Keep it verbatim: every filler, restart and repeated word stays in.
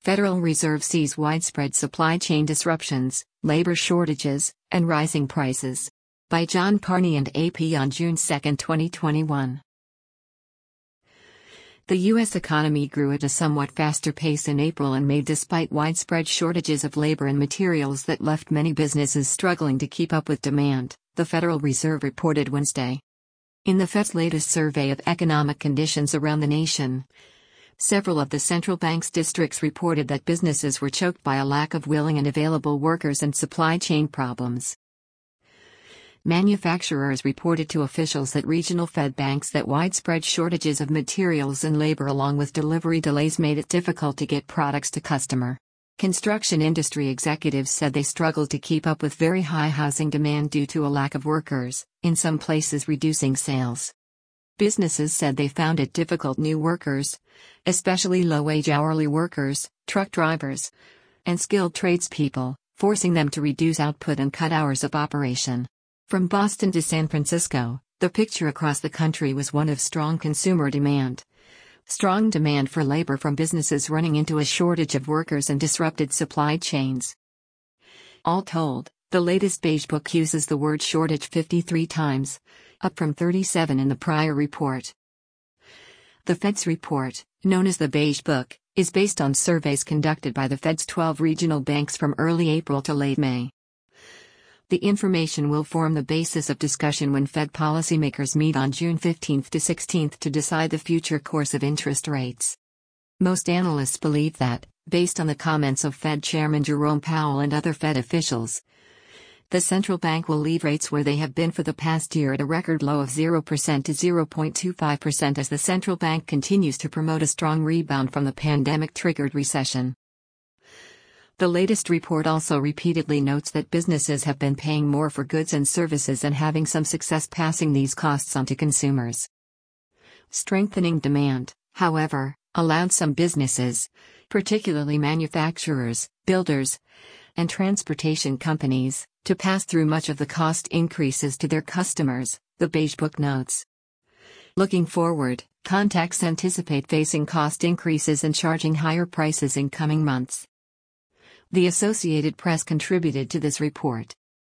Federal Reserve sees widespread supply chain disruptions, labor shortages, and rising prices. By John Parney and A P on June second, twenty twenty-one. The U S economy grew at a somewhat faster pace in April and May despite widespread shortages of labor and materials that left many businesses struggling to keep up with demand, the Federal Reserve reported Wednesday. In the Fed's latest survey of economic conditions around the nation, several of the central bank's districts reported that businesses were choked by a lack of willing and available workers and supply chain problems. Manufacturers reported to officials at regional Fed banks that widespread shortages of materials and labor along with delivery delays made it difficult to get products to customer. Construction industry executives said they struggled to keep up with very high housing demand due to a lack of workers, in some places reducing sales. Businesses said they found it difficult new workers, especially low-wage hourly workers, truck drivers, and skilled tradespeople, forcing them to reduce output and cut hours of operation. From Boston to San Francisco, the picture across the country was one of strong consumer demand. Strong demand for labor from businesses running into a shortage of workers and disrupted supply chains. All told, the latest Beige Book uses the word shortage fifty-three times, up from thirty-seven in the prior report. The Fed's report, known as the Beige Book, is based on surveys conducted by the Fed's twelve regional banks from early April to late May. The information will form the basis of discussion when Fed policymakers meet on June fifteenth to sixteenth to decide the future course of interest rates. Most analysts believe that, based on the comments of Fed Chairman Jerome Powell and other Fed officials, the central bank will leave rates where they have been for the past year at a record low of zero percent to zero point two five percent as the central bank continues to promote a strong rebound from the pandemic-triggered recession. The latest report also repeatedly notes that businesses have been paying more for goods and services and having some success passing these costs on to consumers. Strengthening demand, however, allowed some businesses, particularly manufacturers, builders, and transportation companies, to pass through much of the cost increases to their customers, the Beige Book notes. Looking forward, contacts anticipate facing cost increases and charging higher prices in coming months. The Associated Press contributed to this report.